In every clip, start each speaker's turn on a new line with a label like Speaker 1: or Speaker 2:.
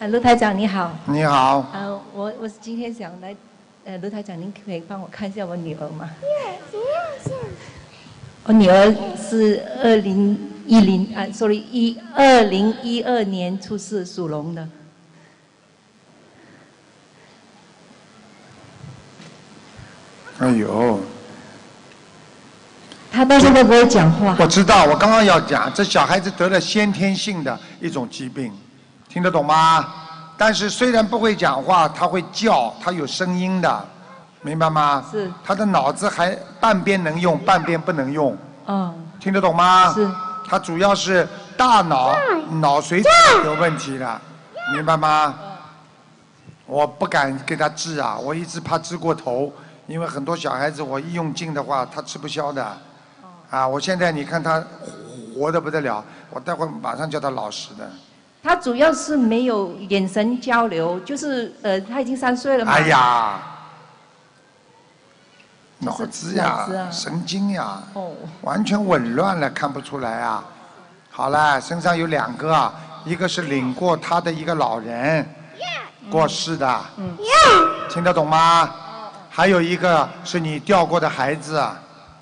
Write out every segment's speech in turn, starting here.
Speaker 1: 卢台长你好。
Speaker 2: 你好。
Speaker 1: 我今天想来，卢台长，您可以帮我看一下我女儿吗？我女儿是2012年出世，属龙的。
Speaker 2: 哎呦。
Speaker 1: 她到现在不会讲话。
Speaker 2: 我知道，我刚刚要讲，这小孩子得了先天性的一种疾病，听得懂吗？但是虽然不会讲话，他会叫，他有声音的，明白吗？
Speaker 1: 是。
Speaker 2: 他的脑子还半边能用，半边不能用。
Speaker 1: 哦。
Speaker 2: 听得懂吗？
Speaker 1: 是。
Speaker 2: 他主要是大脑脑髓有问题了，明白吗？我不敢给他治啊，我一直怕治过头，因为很多小孩子我一用劲的话，他吃不消的。啊，我现在你看他活得不得了，我待会儿马上叫他老实的。
Speaker 1: 他主要是没有眼神交流，就是他已经3岁了嘛。
Speaker 2: 哎呀，脑
Speaker 1: 就是
Speaker 2: 子呀，神经呀，完全紊乱了，看不出来啊。好了，身上有2个啊，一个是领过他的一个老人过世的，听得懂吗？还有一个是你掉过的孩子啊。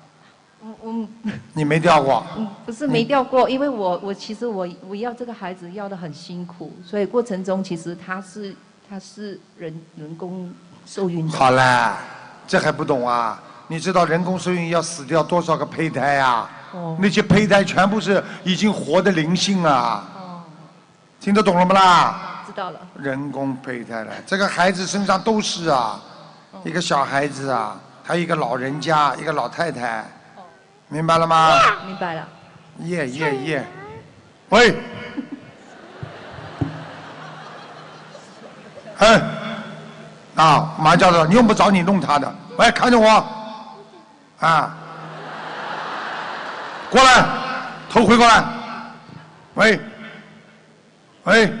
Speaker 2: 你没掉过？
Speaker 1: 不是没掉过，因为其实我要这个孩子要得很辛苦，所以过程中其实他是人工受孕的。
Speaker 2: 好了，这还不懂啊？你知道人工受孕要死掉多少个胚胎啊？那些胚胎全部是已经活的灵性啊。听得懂了吗啦？
Speaker 1: 知道了。
Speaker 2: 人工胚胎了，这个孩子身上都是啊，一个小孩子啊，还有一个老人家，一个老太太。明白了吗？
Speaker 1: 明白了。
Speaker 2: 耶，喂，马教授，你用不着你弄他的，喂，看着我，啊，过来，头回过来，喂，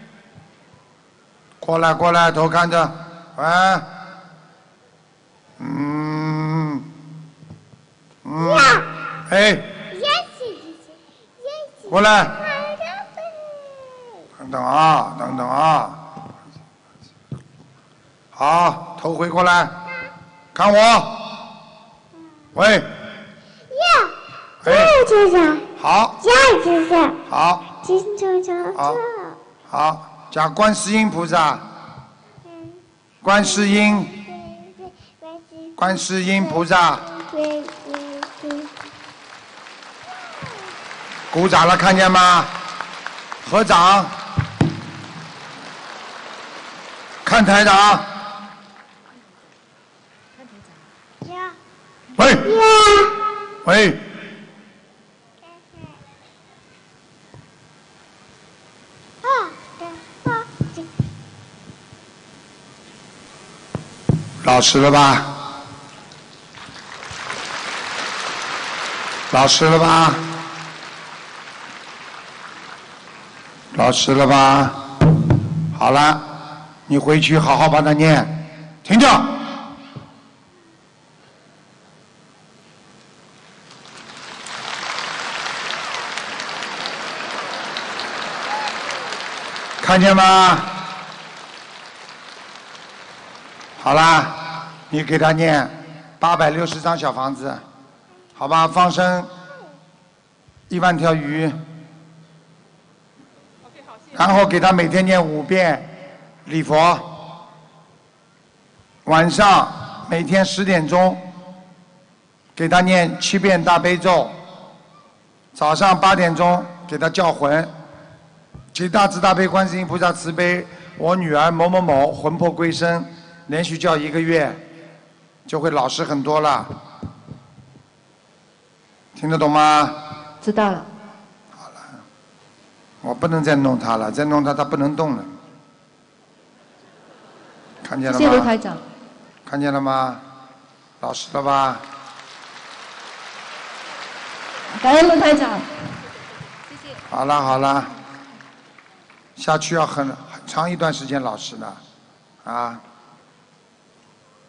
Speaker 2: 过来，头看着，喂，过来，等等啊，好，头回过来，看我，喂，好，好，讲观世音菩萨，观世音菩萨。鼓掌了，看见吗？合掌，看台长。喂。老实了吧？老实了吧？老实了吧？好了，你回去好好把它念，听着。看见吗？好啦，你给他念860张小房子，好吧？放生1万条鱼。然后给他每天念5遍礼佛，晚上每天10点钟给他念7遍大悲咒，早上8点钟给他叫魂，请大慈大悲观世音菩萨慈悲，我女儿某某某魂魄归身，连续叫1个月，就会老实很多了。听得懂吗？
Speaker 1: 知道了。
Speaker 2: 我不能再弄他了，再弄他不能动了。看见了吗？
Speaker 1: 谢谢卢台长。
Speaker 2: 看见了吗？老实了吧？
Speaker 1: 感恩卢台长。谢谢。
Speaker 2: 好了，下去要很长一段时间老实的，啊。